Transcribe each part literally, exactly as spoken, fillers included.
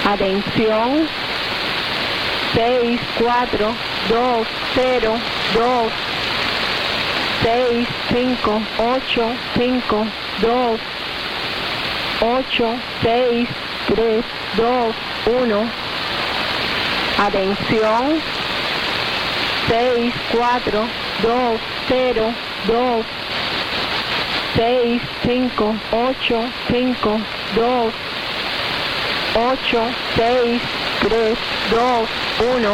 Atención. seis, cuatro, dos, cero, dos. seis, cinco, ocho, cinco, dos. ocho, seis, tres, dos, uno. Atención. seis, cuatro, dos, cero, dos. seis, cinco, ocho, cinco, dos. ocho, seis, tres, dos, uno.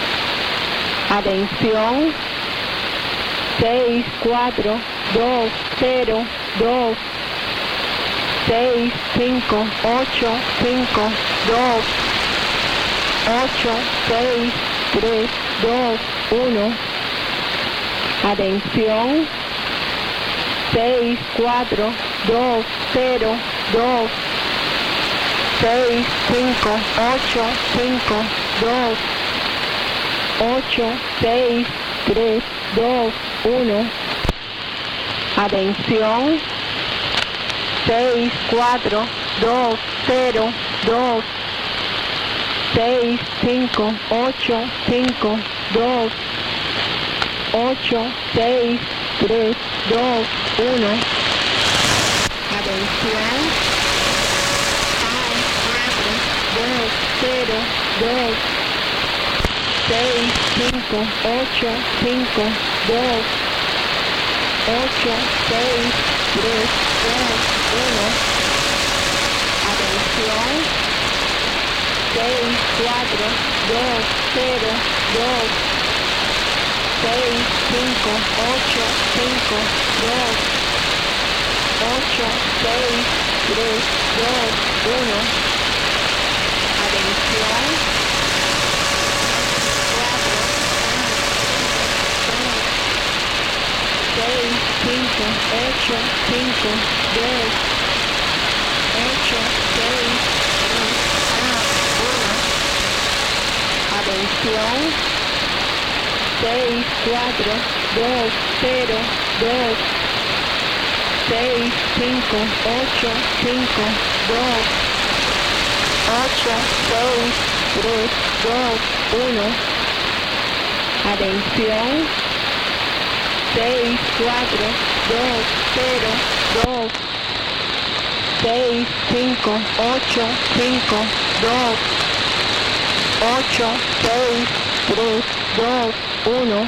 Atención. seis, cuatro, dos, cero, dos. seis, cinco, ocho, cinco, dos. ocho, seis, tres, dos, uno. Atención. seis, cuatro, dos, cero, dos. seis, cinco, ocho, cinco, dos. ocho, seis, tres, dos, uno. Atención. seis, cuatro, dos, cero, dos. seis, cinco, ocho, cinco, dos. ocho, seis, tres, dos, uno. Atención. seis, cuatro, dos, cero, dos. seis, cinco, ocho, cinco, dos. ocho, seis, tres, dos, uno. Atención. seis, cuatro, dos, cero, dos. seis, cinco, ocho, cinco, dos. ocho, seis, tres, dos, uno. Atención. cuatro, dos, seis, cinco, ocho, cinco, dos. ocho, seis, tres, dos, uno. Atención. seis, cuatro, dos, cero, dos. seis, cinco, ocho, cinco, dos. ocho, seis, tres, dos, uno. Atención. seis, cuatro, dos, cero, dos. seis, cinco, ocho, cinco, dos. ocho, seis, tres, dos, uno.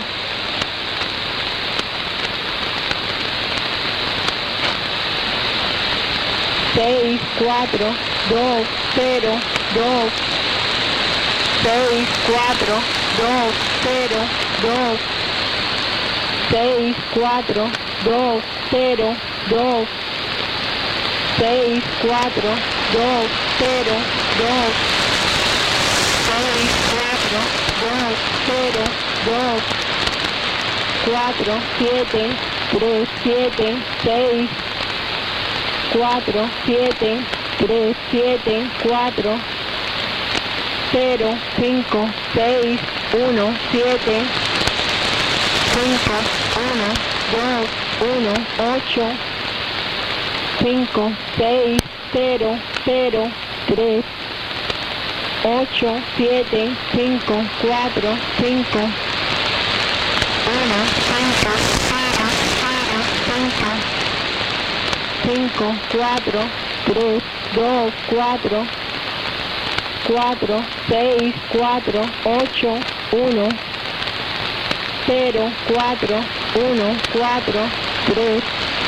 seis, cuatro, dos, cero, dos. seis, cuatro, dos, cero, dos. seis, cuatro, dos, cero, dos. seis, cuatro, dos, cero, dos. seis, cuatro, dos, cero, dos. cuatro, siete, tres, siete, seis. cuatro, siete, tres, siete, cuatro. cero, cinco, seis, uno, siete. cinco, uno, dos, uno, ocho. cinco, seis, cero, cero, tres. ocho, siete, cinco, cuatro, cinco. uno, cinco, cero, cero, cinco. cinco, cuatro, tres, dos, cuatro. cuatro, seis, cuatro, ocho, uno. cero, cuatro, uno, cuatro, tres.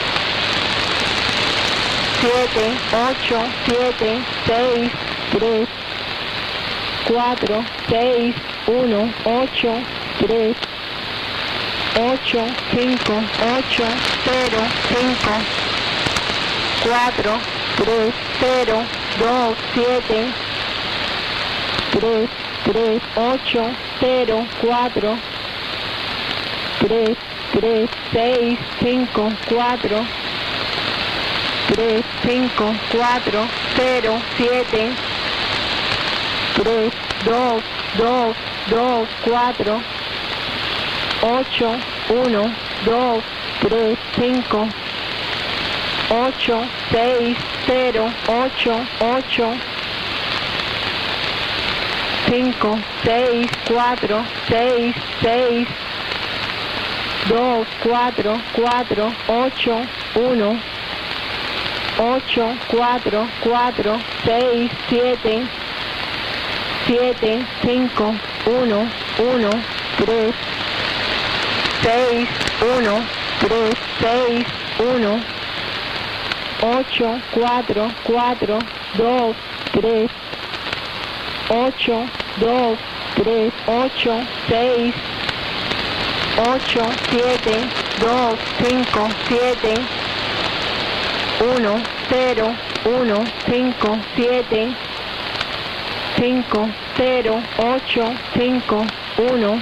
siete, ocho, siete, seis, tres. cuatro, seis, uno, ocho, tres. ocho, cinco, ocho, cero, cinco. cuatro, tres, cero, dos, siete. tres, tres, ocho, cero, cuatro. tres, tres, seis, cinco, cuatro. tres, cinco, cuatro, cero, siete. tres, dos, dos, dos, cuatro. ocho, uno, dos, tres, cinco. ocho, seis, cero, ocho, ocho. cinco, seis, cuatro, seis, seis, dos, cuatro, cuatro, ocho, uno, ocho, cuatro, cuatro, seis, siete, siete, cinco, uno, uno, tres, seis, uno, tres, seis, uno, ocho, cuatro, cuatro, dos, tres, ocho, dos, tres, ocho, seis, ocho, siete, dos, cinco, siete, uno, cero, uno, cinco, siete, cinco, cero, ocho, cinco, uno,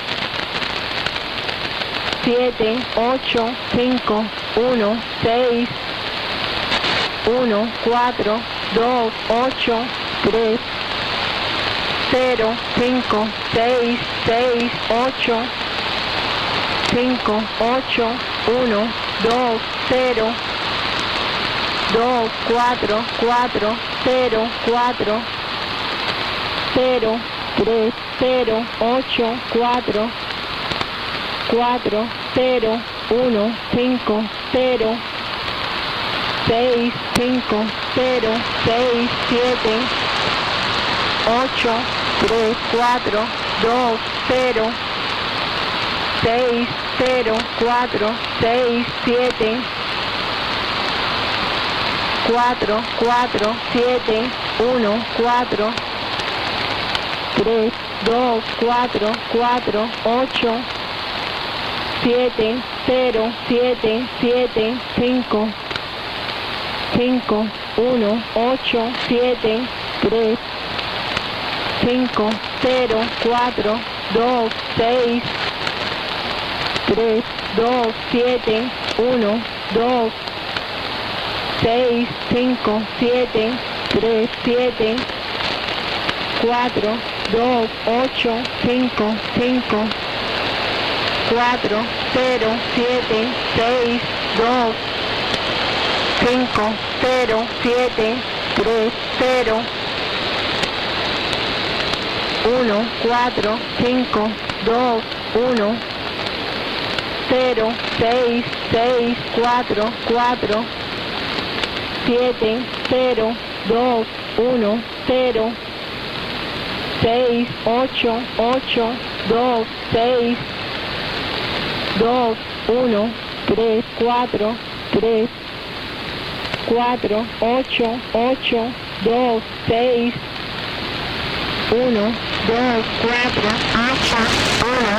siete, ocho, cinco, uno, seis, uno, cuatro, dos, ocho, tres, cero, cinco, seis, seis, ocho, cinco, ocho, uno, dos, cero, dos, cuatro, cuatro, cero, cuatro, cero, tres, cero, ocho, cuatro, cuatro, cero, uno, cinco, cero, seis, cinco, cero, seis, siete, ocho, tres, cuatro, dos, cero, seis, cero, cuatro, seis, siete, cuatro, cuatro, siete, uno, cuatro, tres, dos, cuatro, cuatro, ocho, siete, cero, siete, siete, cinco, cinco, uno, ocho, siete, tres, cinco, cero, cuatro, dos, seis, tres, dos, siete, uno, dos, seis, cinco, siete, tres, siete, cuatro, dos, ocho, cinco, cinco, cuatro, cero, siete, seis, dos, cinco, cero, siete, tres, cero, uno, cuatro, cinco, dos, uno, cero, seis, seis, cuatro, cuatro, siete, cero, dos, uno, cero, seis, ocho, ocho, dos, seis, dos, uno, tres, cuatro, tres, cuatro, ocho, ocho, dos, seis, uno, dos, cuatro, ocho, uno,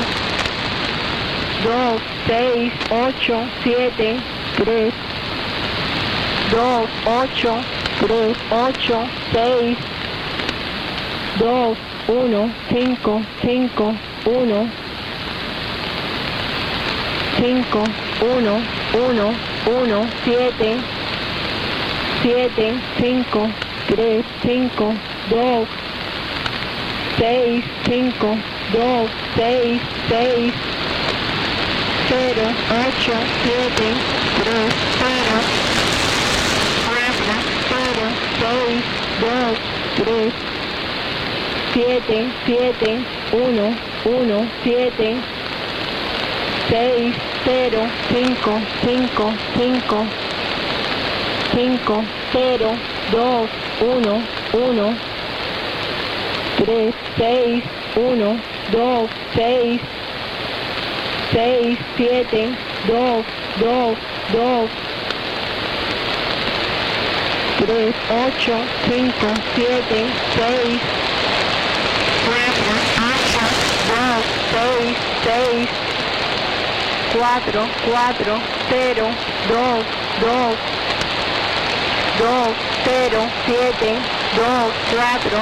dos, seis, ocho, siete, tres, dos, ocho, tres, ocho, seis, dos, uno, cinco, cinco, uno, cinco, uno, uno, uno, siete, siete, cinco, tres, cinco, dos, seis, cinco, dos, seis, seis, cero, ocho, siete, tres, cero, cuatro, cero, seis, dos, tres, siete, siete, uno, uno, siete, seis, cero, cinco, cinco, cinco, cinco, cero, dos, uno, uno, tres, seis, uno, dos, seis, seis, siete, dos, dos, dos, tres, ocho, cinco, siete, seis, cuatro, ocho, dos, seis, seis, cuatro, cuatro, cero, dos, dos, dos, cero, siete, dos, cuatro,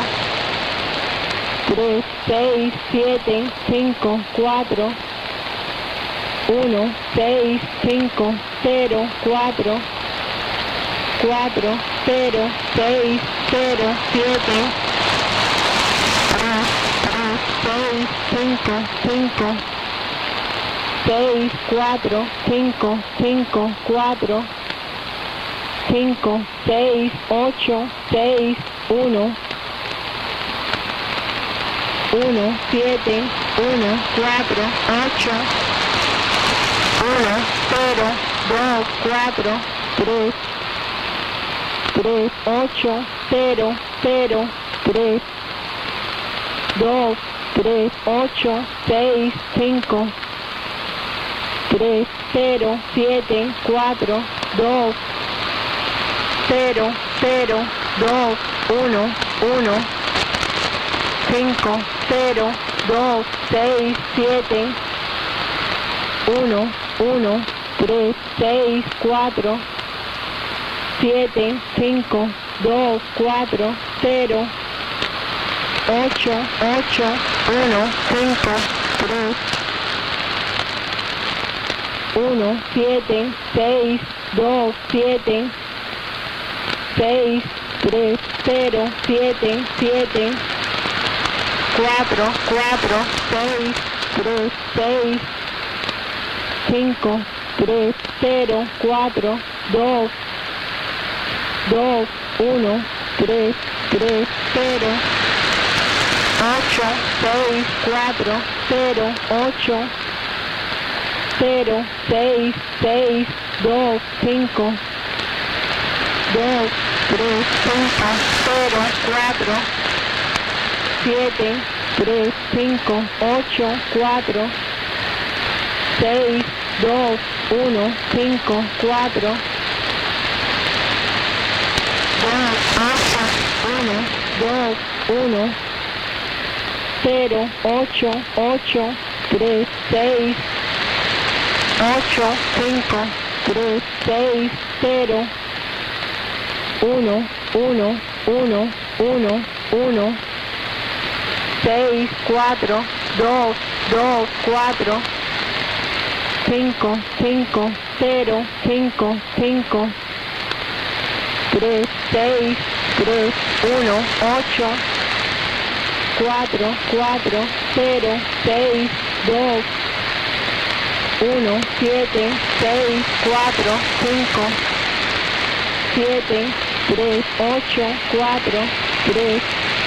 tres, seis, siete, cinco, cuatro, uno, seis, cinco, cero, cuatro, cuatro, cero, seis, cero, siete, tres, tres, seis, cinco, cinco, seis, cuatro, cinco, cinco, cuatro, cinco, seis, ocho, seis, uno, uno, siete, uno, cuatro, ocho, uno, cero, dos, cuatro, tres, tres, ocho, cero, cero, tres, dos, tres, ocho, seis, cinco, tres, cero, siete, cuatro, dos, cero, cero, dos, uno, uno, cinco, cero, dos, seis, siete, uno, uno, tres, seis, cuatro, siete, cinco, dos, cuatro, cero, ocho, ocho, uno, cinco, tres, uno, siete, seis, dos, siete, seis, tres, cero, siete, siete, cuatro, cuatro, seis, tres, seis, cinco, tres, cero, cuatro, dos, dos, uno, tres, tres, cero, ocho, seis, cuatro, cero, ocho, cero, seis, seis, dos, cinco, dos, tres, cinco, cero, cuatro, siete, tres, cinco, ocho, cuatro, seis, dos, uno, cinco, cuatro, dos, ocho, uno, dos, uno, cero, ocho, ocho, tres, seis, ocho, cinco, tres, seis, cero, uno, uno, uno, uno, uno, seis, cuatro, dos, dos, cuatro, cinco, cinco, cero, cinco, cinco, tres, seis, tres, uno, ocho, cuatro, cuatro, cero, seis, dos, uno, siete, seis, cuatro, cinco, siete, tres, ocho, cuatro, tres,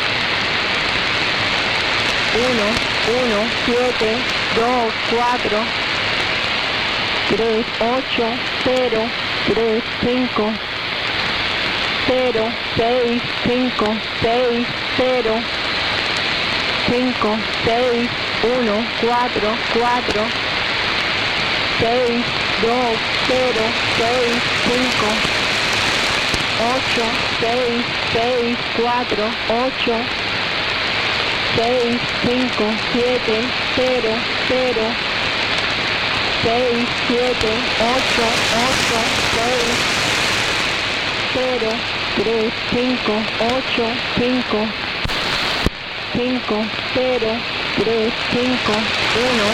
uno, uno, siete, dos, cuatro, tres, ocho, cero, tres, cinco, cero, seis, cinco, seis, cero, cinco, seis, uno, cuatro, cuatro, seis, dos, cero, seis, cinco, ocho, seis, seis, cuatro, ocho, seis, cinco, siete, cero, cero, seis, siete, ocho, ocho, seis, cero, tres, cinco, ocho, cinco, cinco, cero, tres, cinco, uno,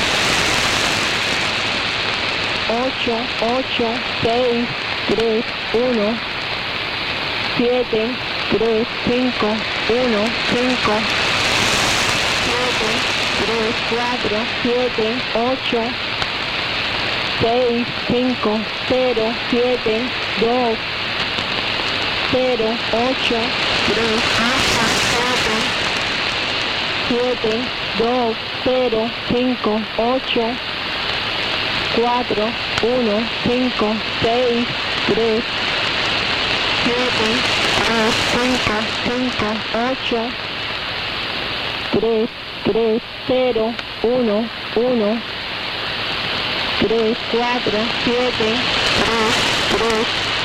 ocho, ocho, seis, tres, uno, siete, tres, cinco, uno, cinco, siete, tres, cuatro, siete, ocho, seis, cinco, cero, siete, dos, cero, ocho, tres, ocho, siete, dos, cero, cinco, ocho, cuatro, uno, cinco, seis, tres, siete, tres, cinco, cinco, ocho, tres, tres, cero, uno, uno, tres, cuatro, siete, tres, tres,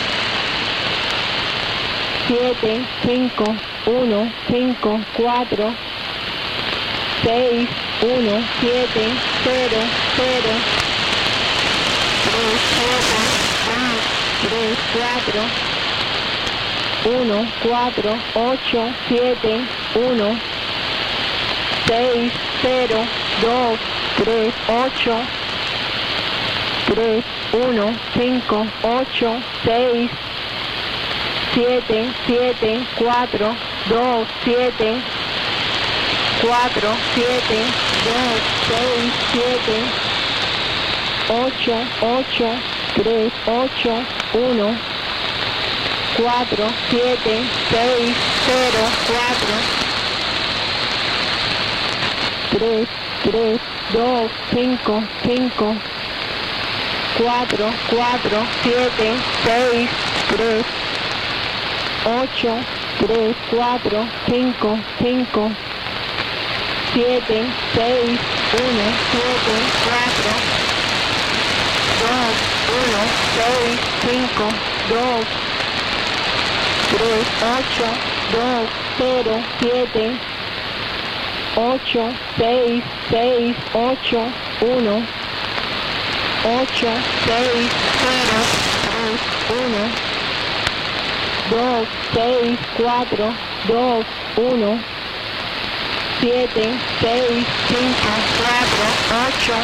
siete, cinco, uno, cinco, cuatro, seis, uno, siete, cero, cero, tres, siete, tres, cuatro, uno, cuatro, ocho, siete, uno, seis, cero, dos, tres, ocho, tres, uno, cinco, ocho, seis, siete, siete, cuatro, dos, siete, cuatro, siete, dos, seis, siete, ocho, ocho, tres, ocho, uno, cuatro, siete, seis, cero, cuatro, tres, tres, dos, cinco, cinco, cuatro, cuatro, siete, seis, tres, ocho, tres, cuatro, cinco, cinco, siete, seis, uno, siete, cuatro, dos, uno, seis, cinco, dos, tres, ocho, dos, cero, siete, ocho, seis, seis, ocho, uno, ocho, seis, cero, tres, uno, dos, seis, cuatro, dos, uno, siete, seis, cinco, cuatro, ocho,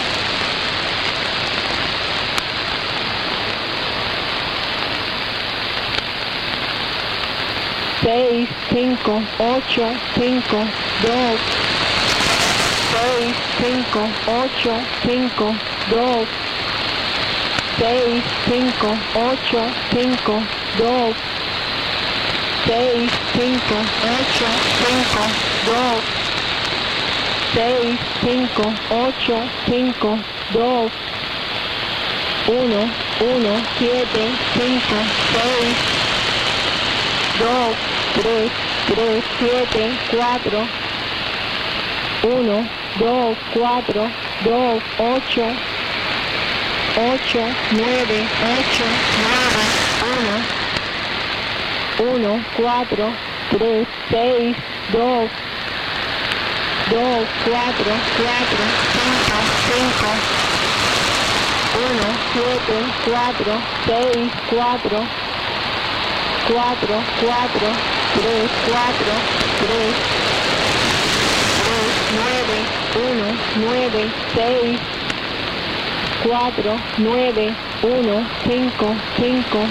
seis, cinco, ocho, cinco, dos, seis, cinco, ocho, cinco, dos, seis, cinco, ocho, cinco, dos, seis, cinco, ocho, cinco, dos, seis, cinco, ocho, cinco, dos, uno, uno, siete, cinco, seis, dos, tres, tres, siete, cuatro, uno, dos, cuatro, dos, ocho, ocho, nueve, ocho, nueve, uno, uno, cuatro, tres, seis, dos, dos, cuatro, cuatro, cinco, cinco, uno, siete, cuatro, seis, cuatro, cuatro, cuatro, tres, cuatro, tres, tres, nueve, uno, nueve, seis, cuatro, nueve, uno, cinco, cinco,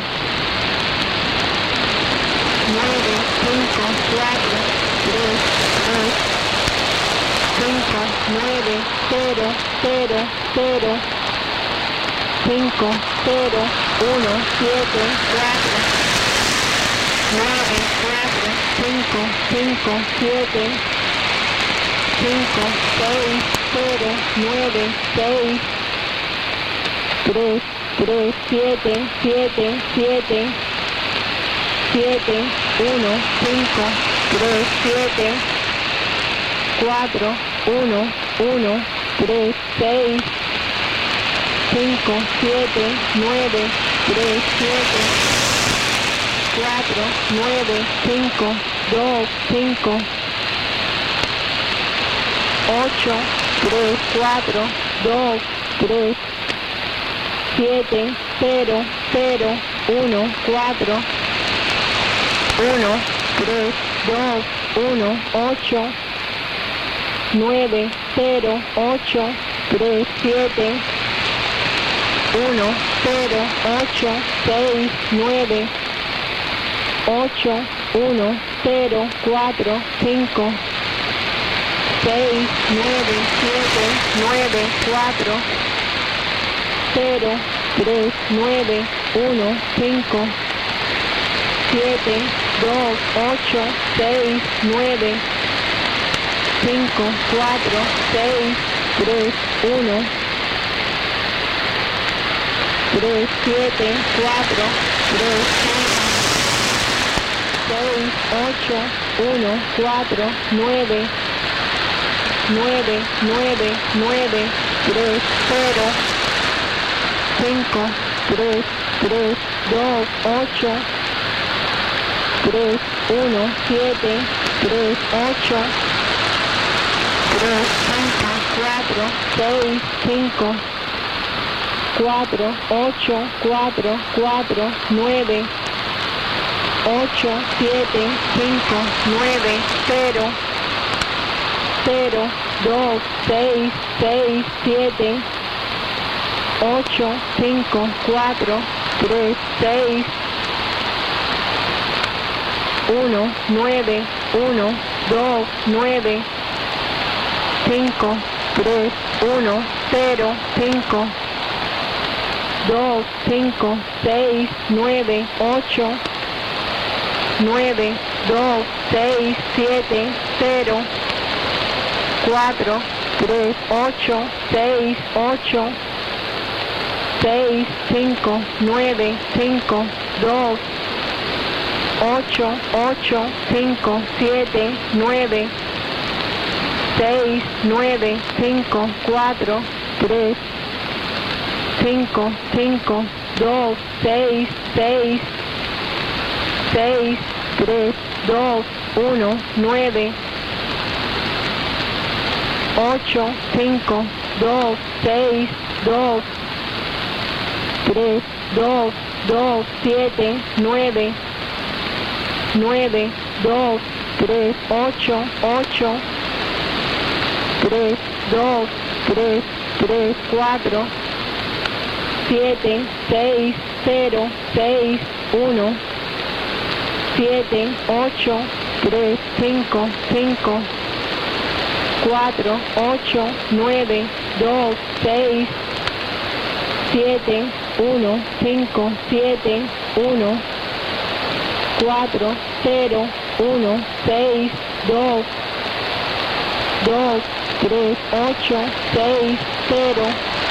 nueve, cinco, cuatro, tres, tres, cinco, nueve, cero, cero, cero, cinco, cero, uno, siete, cuatro, nueve, cuatro, cinco, cinco, siete, cinco, seis, cero, nueve, seis, tres, tres, siete, siete, siete, siete, uno, cinco, tres, siete, cuatro, uno, uno, tres, seis, cinco, siete, nueve, tres, siete, cuatro, nueve, cinco, dos, cinco, ocho, tres, cuatro, dos, tres, siete, cero, cero, uno, cuatro, uno, tres, dos, uno, ocho, nueve, cero, ocho, tres, siete, uno, cero, ocho, seis, nueve, ocho, uno, cero, cuatro, cinco, seis, nueve, siete, nueve, cuatro, cero, tres, nueve, uno, cinco, siete, dos, ocho, seis, nueve, cinco, cuatro, seis, tres, uno, tres, siete, cuatro, tres, cinco, seis, ocho, uno, cuatro, nueve, nueve, nueve, nueve, tres, cero, cinco, tres, tres, dos, ocho, tres, uno, siete, tres, ocho, tres, cinco, cuatro, seis, cinco, cuatro, ocho, cuatro, cuatro, nueve, ocho, siete, cinco, nueve, cero, cero, dos, seis, seis, siete, ocho, cinco, cuatro, tres, seis, uno, nueve, uno, dos, nueve, cinco, tres, uno, cero, cinco, dos, cinco, seis, nueve, ocho, nueve, dos, seis, siete, cero, cuatro, tres, ocho, seis, ocho, seis, cinco, nueve, cinco, dos, ocho, ocho, cinco, siete, nueve, seis, nueve, cinco, cuatro, tres, cinco, cinco, dos, seis, seis, seis, tres, dos, uno, nueve, ocho, cinco, dos, seis, dos, tres, dos, dos, siete, nueve, nueve, dos, tres, ocho, ocho, tres, dos, tres, tres, cuatro, siete, seis, cero, seis, uno, siete, ocho, tres, cinco, cinco, cuatro, ocho, nueve, dos, seis, siete, uno, cinco, siete, uno, cuatro, cero, uno, seis, dos, dos, tres, ocho, seis, cero,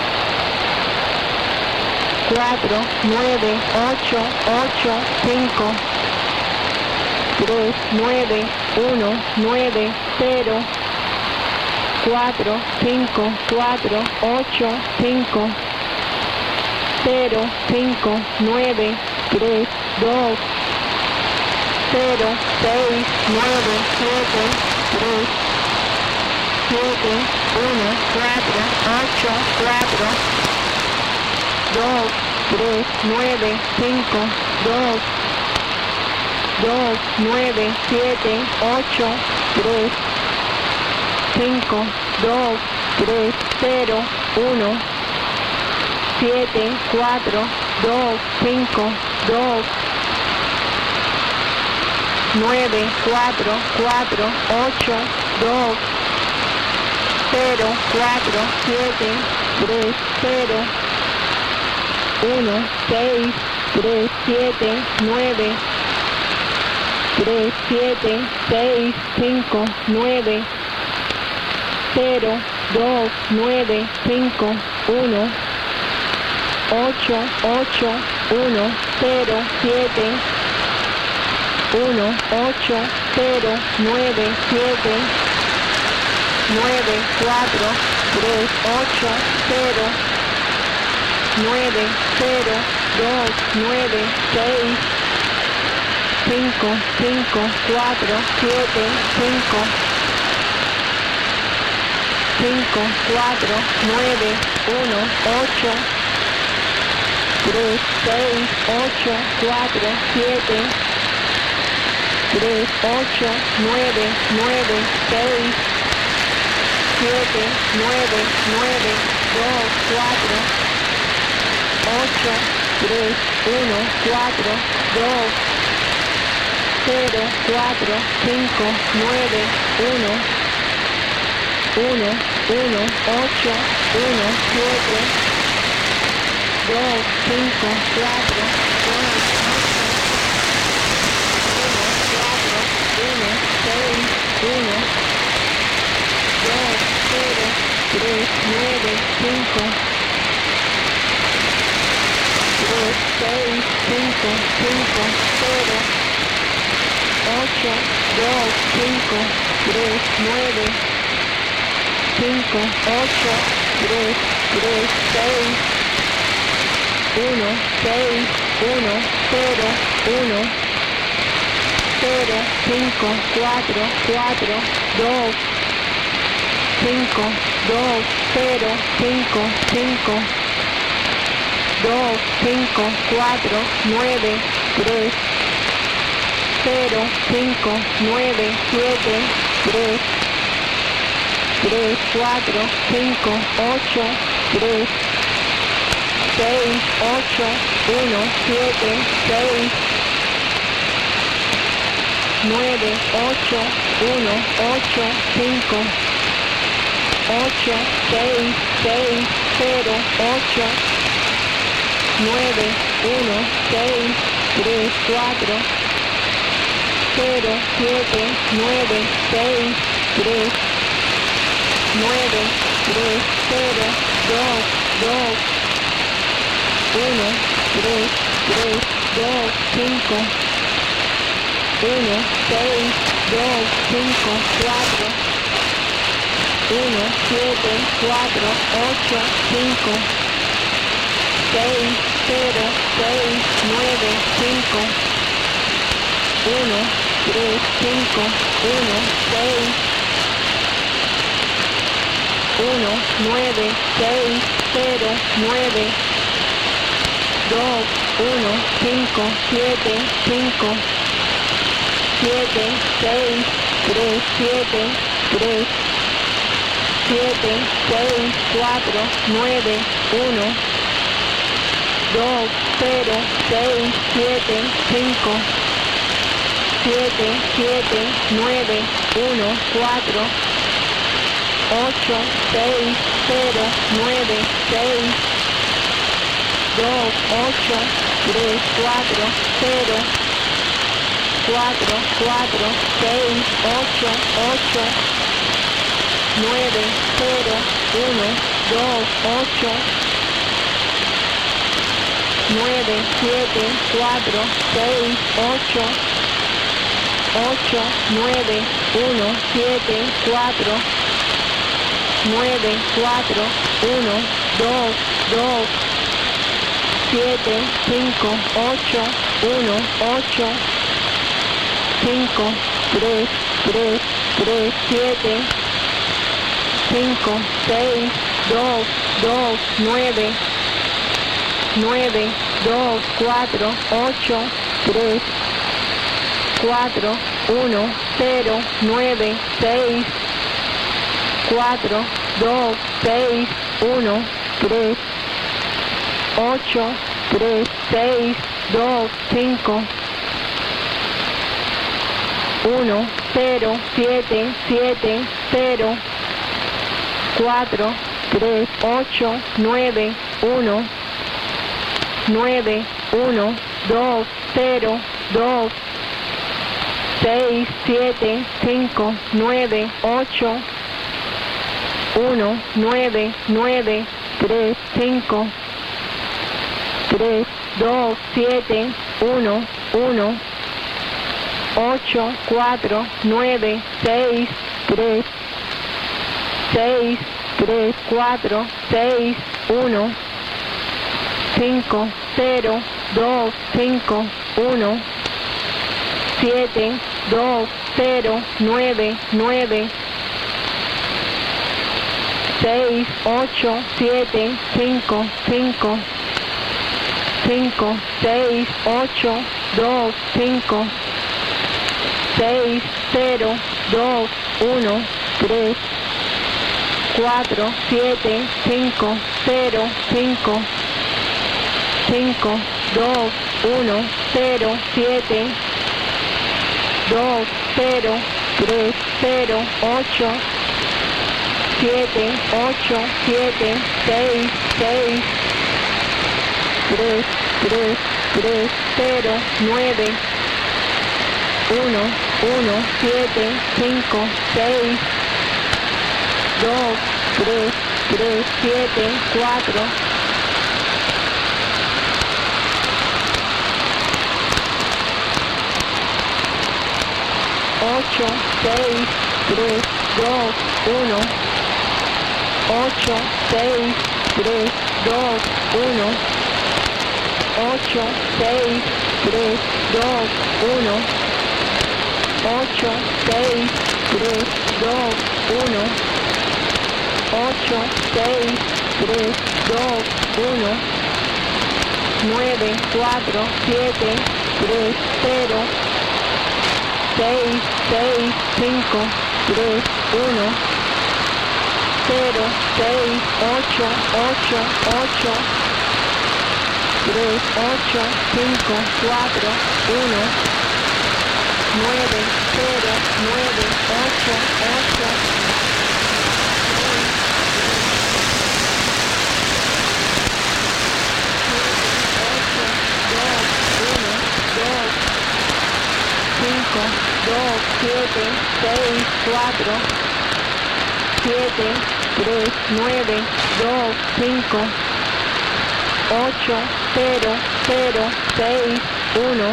cuatro, nueve, ocho, ocho, cinco, tres, nueve, uno, nueve, cero, cuatro, cinco, cuatro, ocho, cinco, cero, cinco, nueve, tres, dos, cero, seis, nueve, siete, tres, siete, uno, cuatro, ocho, cuatro, dos, tres, nueve, cinco, dos, dos, nueve, siete, ocho, tres, cinco, dos, tres, cero, uno, siete, cuatro, dos, cinco, dos, nueve, cuatro, cuatro, ocho, dos, cero, cuatro, siete, tres, cero, uno, seis, tres, siete, nueve, tres, siete, seis, cinco, nueve, cero, dos, nueve, cinco, uno, ocho, ocho, uno, cero, siete, uno, ocho, cero, nueve, siete, nueve, cuatro, tres, ocho, cero, nueve, cero, dos, nueve, seis, cinco, cinco, cuatro, siete, cinco, cinco, cuatro, nueve, uno, ocho, tres, seis, ocho, cuatro, siete, tres, ocho, nueve, nueve, seis, siete, nueve, nueve, dos, cuatro, ocho, tres, uno, cuatro, dos, cero, cuatro, cinco, nueve, uno, uno, uno, ocho, uno, siete, dos, cinco, cuatro, dos, cuatro, uno, seis, uno, dos, cero, tres, nueve, cinco, tres, seis, cinco, cinco, cero, ocho, dos, cinco, tres, nueve, cinco, ocho, tres, tres, seis, uno, seis, uno, cero, uno, cero, cinco, cuatro, cuatro, dos, cinco, dos, cero, cinco, cinco, dos, cinco, cuatro, nueve, tres, cero, cinco, nueve, siete, tres, tres, cuatro, cinco, ocho, tres, seis, ocho, uno, siete, seis, nueve, ocho, uno, ocho, cinco, ocho, seis, seis, cero, ocho, nueve, uno, seis, tres, cuatro, cero, siete, nueve, seis, tres, nueve, tres, cero, dos, dos, uno, tres, tres, dos, cinco, uno, seis, dos, cinco, cuatro, uno, siete, cuatro, ocho, cinco, seis, cero, seis, nueve, cinco, uno, tres, cinco, uno, seis, uno, nueve, seis, cero, nueve, dos, uno, cinco, siete, cinco, siete, seis, tres, siete, tres, siete, seis, cuatro, nueve, uno, dos, cero, seis, siete, cinco, siete, siete, nueve, uno, cuatro, ocho, seis, cero, nueve, seis, dos, ocho, tres, cuatro, cero, cuatro, cuatro, seis, ocho, ocho, nueve, cero, uno, dos, ocho, nueve, siete, cuatro, seis, ocho, ocho, nueve, uno, siete, cuatro, nueve, cuatro, uno, dos, dos, siete, cinco, ocho, uno, ocho, cinco, tres, tres, tres, siete, cinco, seis, dos, dos, nueve, nueve, dos, cuatro, ocho, tres, cuatro, uno, cero, nueve, seis, cuatro, dos, seis, uno, tres, ocho, tres, seis, dos, cinco, uno, cero, siete, siete, cero, cuatro, tres, ocho, nueve, uno, nueve, uno, dos, cero, dos, seis, siete, cinco, nueve, ocho, uno, nueve, nueve, tres, cinco, tres, dos, siete, uno, uno, ocho, cuatro, nueve, seis, tres, seis, tres, cuatro, seis, uno, cinco, cero, dos, cinco, uno, siete, dos, cero, nueve, nueve, seis, ocho, siete, cinco, cinco, cinco, seis, ocho, dos, cinco, seis, cero, dos, uno, tres, cuatro, siete, cinco, cero, cinco, cinco, dos, uno, cero, siete, dos, cero, tres, cero, ocho, siete, ocho, siete, seis, seis, tres, tres, tres, cero, nueve, uno, uno, siete, cinco, seis, dos, tres, tres, siete, cuatro, ocho, seis, tres, dos, uno, ocho, seis, tres, dos, uno, ocho, seis, tres, dos, uno, ocho, seis, tres, dos, uno, ocho, seis, tres, dos, uno, nueve, cuatro, siete, tres, cero, seis, seis, cinco, tres, uno, cero, seis, ocho, ocho, ocho, tres, ocho, cinco, cuatro, uno, nueve, cero, nueve, ocho, ocho, cinco, dos, siete, seis, cuatro, siete, tres, nueve, dos, cinco, ocho, cero, cero, seis, uno,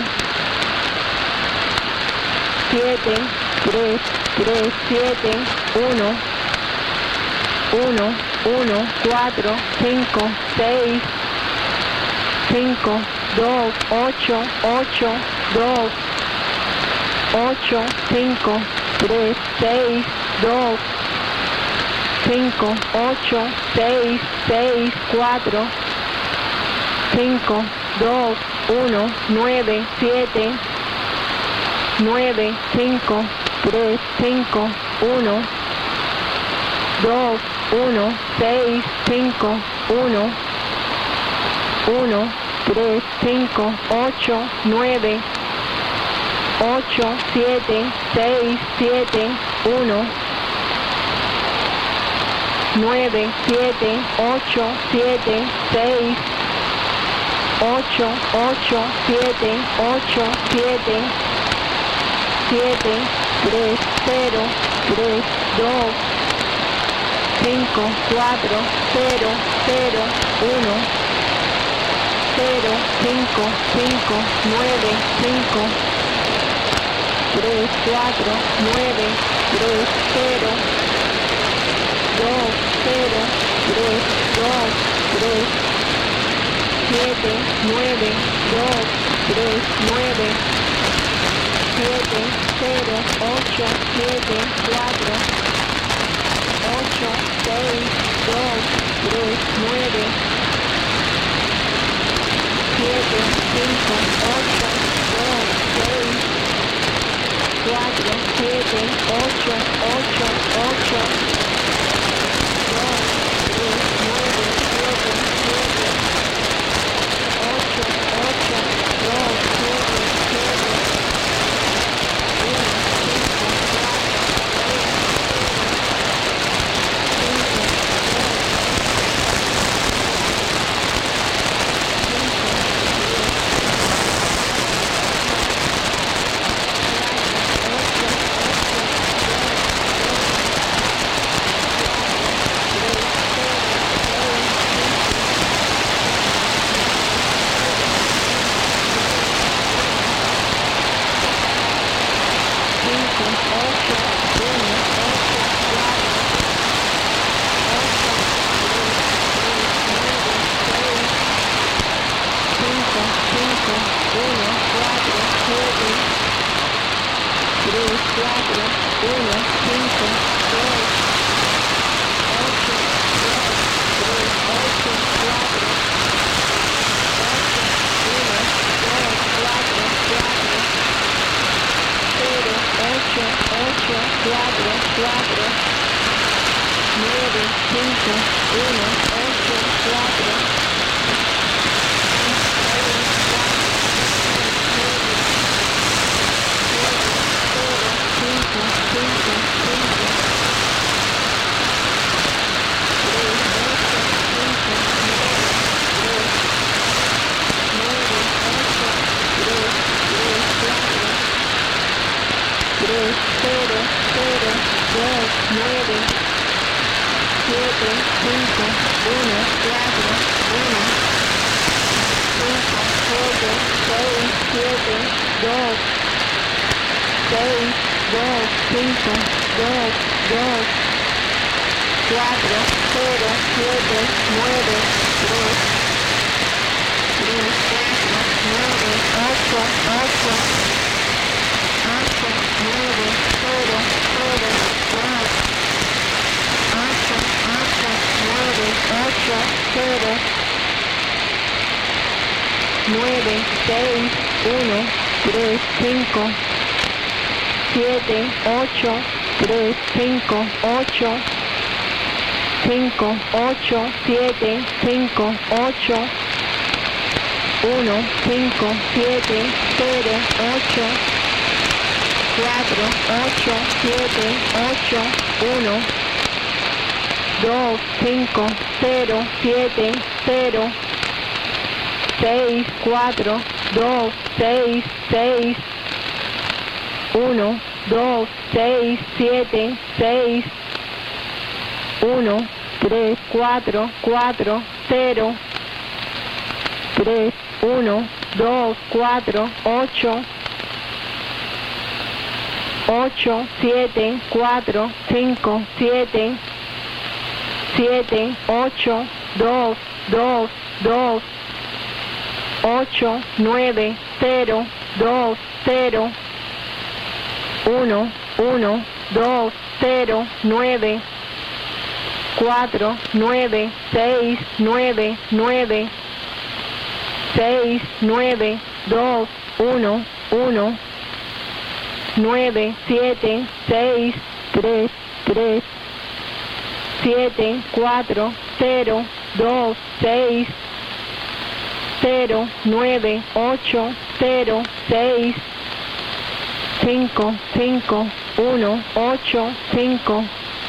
siete, tres, tres, siete, uno, uno, uno, cuatro, cinco, seis, cinco, dos, ocho, ocho, dos, ocho, cinco, tres, seis, dos, cinco, ocho, seis, seis, cuatro, cinco, dos, uno, nueve, siete, nueve, cinco, tres, cinco, uno, dos, uno, seis, cinco, uno, uno, tres, cinco, ocho, nueve, ocho, siete, seis, siete, uno, nueve, siete, ocho, siete, seis, ocho, ocho, siete, ocho, siete, siete, tres, cero, tres, dos, cinco, cuatro, cero, cero, uno, cero, cinco, cinco, nueve, cinco, tres, cuatro, nueve, tres, cero, dos, cero, tres, dos, tres, siete, nueve, dos, tres, nueve, siete, cero, ocho, siete, cuatro, ocho, seis, dos, tres, nueve, siete, cinco, ocho, dos, seis, cuatro, siete, ocho, ocho, ocho, dos, tres, nueve, siete, siete, ocho, ocho, dos, siete, siete, uno, cinco, cuatro, seis, cinco, cero, siete, cero, seis, cuatro, dos, seis, seis, uno, dos, seis, siete, seis, uno, tres, cuatro, cuatro, cero, tres, uno, dos, cuatro, ocho, ocho, siete, cuatro, cinco, siete, siete, ocho, dos, dos, dos, ocho, nueve, cero, dos, cero, uno, uno, dos, cero, nueve, cuatro, nueve, seis, nueve, nueve, seis, nueve, dos, uno, uno, nueve, siete, seis, tres, tres, siete, cuatro, cero, dos, seis, cero, nueve, ocho, cero, seis, cinco, cinco, uno, ocho, cinco,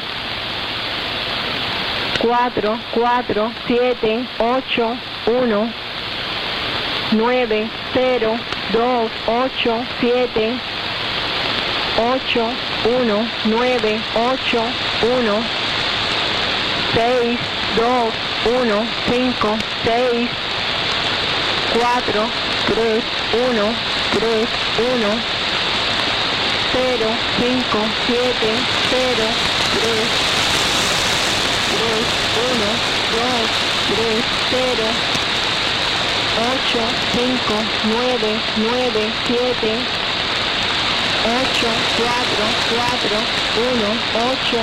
cuatro, cuatro, siete, ocho, uno, nueve, cero, dos, ocho, siete, ocho, uno, nueve, ocho, uno, seis, dos, uno, cinco, seis, cuatro, tres, uno, tres, uno, cero, cinco, siete, cero, tres, tres, uno, dos, tres, cero, ocho, cinco, nueve, nueve, siete, ocho, cuatro, cuatro, uno, ocho,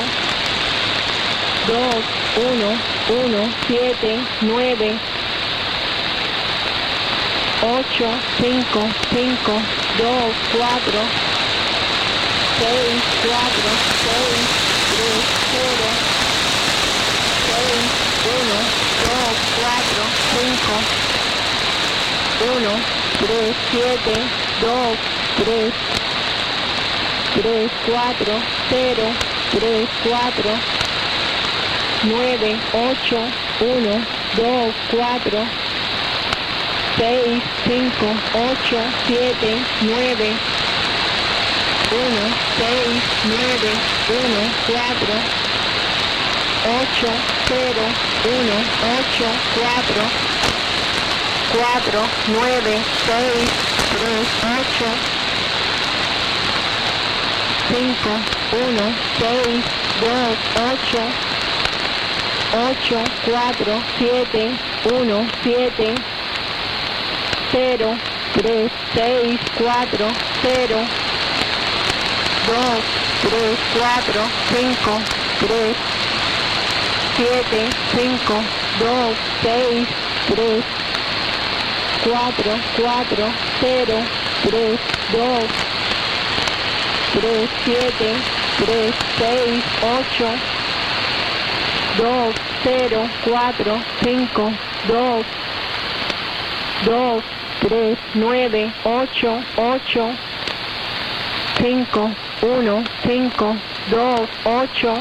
dos, uno, uno, siete, nueve, ocho, cinco, cinco, dos, cuatro, seis, cuatro, seis, tres, cero, seis, uno, dos, cuatro, cinco, uno, tres, siete, dos, tres, tres, cuatro, cero, tres, cuatro, nueve, ocho, uno, dos, cuatro, seis, cinco, ocho, siete, nueve, uno, seis, nueve, uno, cuatro, ocho, cero, uno, ocho, cuatro, cuatro, nueve, seis, tres, ocho, cinco, uno, seis, dos, ocho, ocho, cuatro, siete, uno, siete, cero, tres, seis, cuatro, cero, dos, tres, cuatro, cinco, tres, siete, cinco, dos, seis, tres, cuatro, cuatro, cero, tres, dos, tres, siete, tres, seis, ocho, dos, cero, cuatro, cinco, dos, dos, tres, nueve, ocho, ocho, cinco, uno, cinco, dos, ocho,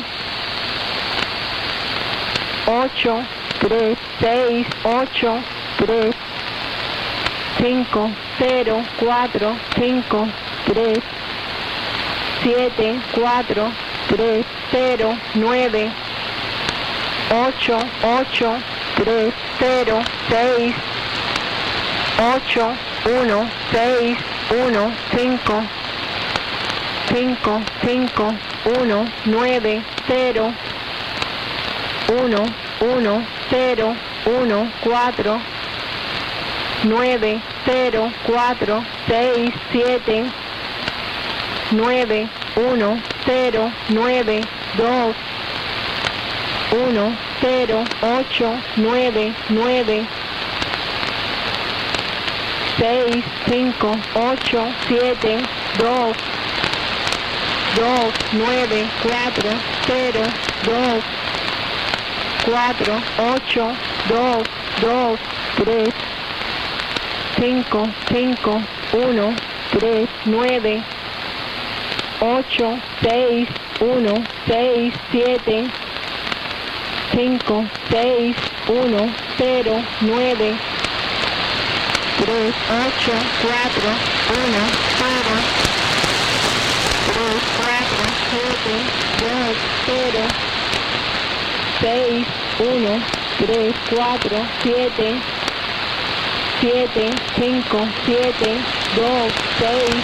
ocho, tres, seis, ocho, tres, cinco, cero, cuatro, cinco, tres, siete, cuatro, tres, cero, nueve, ocho, ocho, tres, cero, seis, ocho, uno, seis, uno, cinco, cinco, cinco, uno, nueve, cero, uno, uno, cero, uno, cuatro, nueve, cero, cuatro, seis, siete, nueve, uno, cero, nueve, dos, uno, cero, ocho, nueve, nueve, seis, cinco, ocho, siete, dos, dos, nueve, cuatro, cero, dos, cuatro, ocho, dos, dos, tres, cinco, cinco, uno, tres, nueve, ocho, seis, uno, seis, siete, cinco, seis, uno, cero, nueve, tres, ocho, cuatro, uno, cero, tres, cuatro, siete, dos, cero, seis, uno, tres, cuatro, siete, siete, cinco, siete, dos, seis,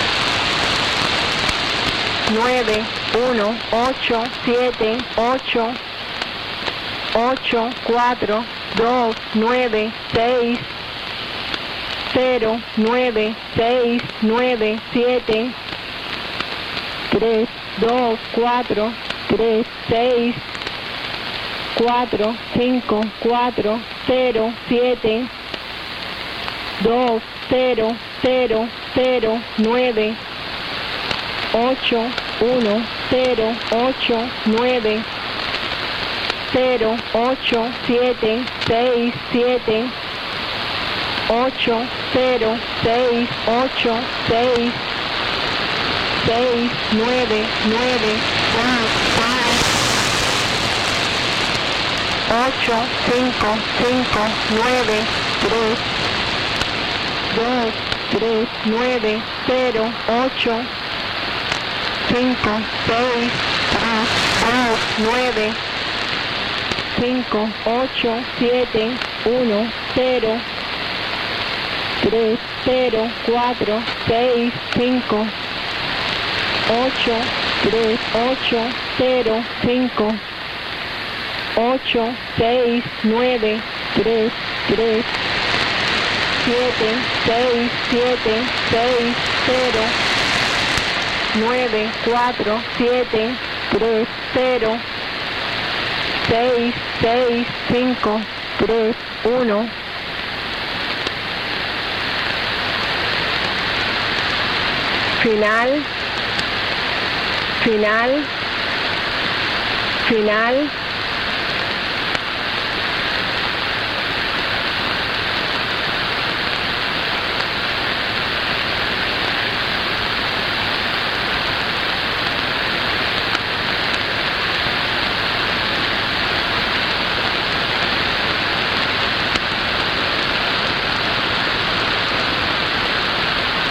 nueve, uno, ocho, siete, ocho, ocho, cuatro, dos, nueve, seis, cero, nueve, seis, nueve, siete, tres, dos, cuatro, tres, seis, cuatro, cinco, cuatro, cero, siete, dos, cero, cero, cero, nueve, ocho, uno, cero, ocho, nueve, cero, ocho, siete, seis, siete, ocho, cero, seis, ocho, seis, seis, nueve, nueve, ocho, cinco, cinco, nueve, tres, dos, tres, nueve, cero, ocho, cinco, seis, dos, nueve, cinco, ocho, siete, uno, cero, tres, cero, cuatro, seis, cinco, ocho, tres, ocho, cero, cinco, ocho, seis, nueve, tres, tres, siete, seis, siete, seis, cero, nueve, cuatro, siete, tres, cero, seis, seis, cinco, tres, uno. Final, final, final.